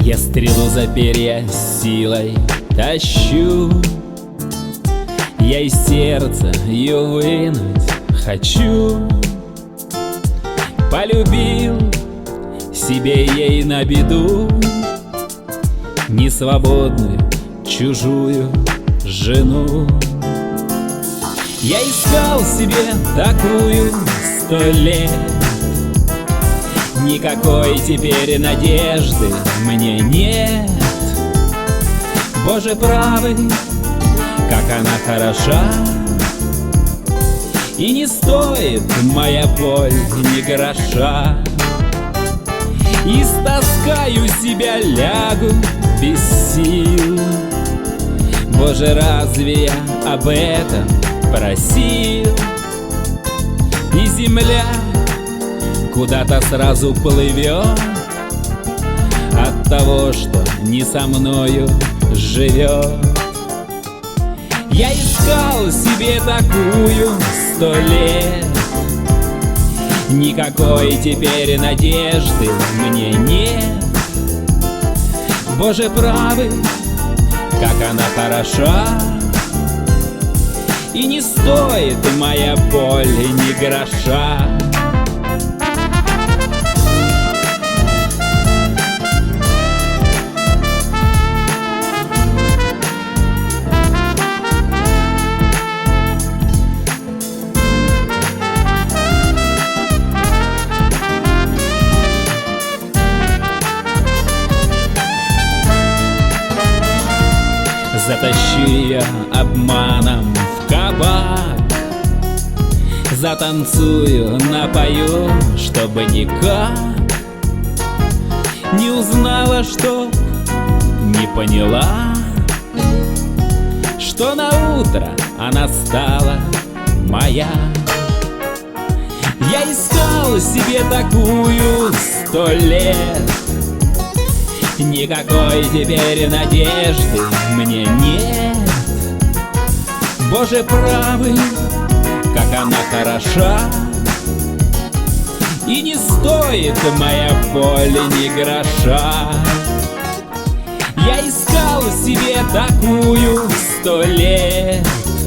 Я стрелу за перья силой тащу, я из сердца ее вынуть хочу. Полюбил себе ей на беду несвободную чужую жену. Я искал себе такую 100 лет, никакой теперь надежды мне нет. Боже правый, как она хороша, и не стоит моя боль ни гроша. Истаскаю себя, лягу без сил. Боже, разве я об этом просил? И земля куда-то сразу плывет от того, что не со мною живет. Я искал себе такую 100 лет, никакой теперь надежды мне нет. Боже правый, как она хороша, и не стоит моя боль ни гроша. Затащу ее обманом в кабак, затанцую, напою, чтобы никак не узнала, что не поняла, что на утро она стала моя. Я искал себе такую 100 лет, никакой теперь надежды мне нет. Боже правый, как она хороша, и не стоит моя боль ни гроша. Я искал себе такую 100 лет,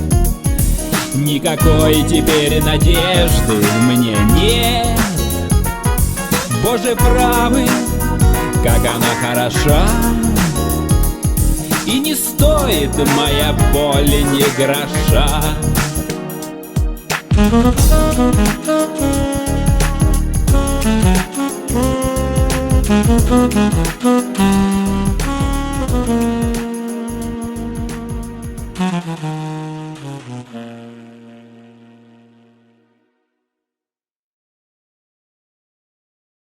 никакой теперь надежды мне нет. Боже правый, как она хороша, и не стоит моя боль ни гроша.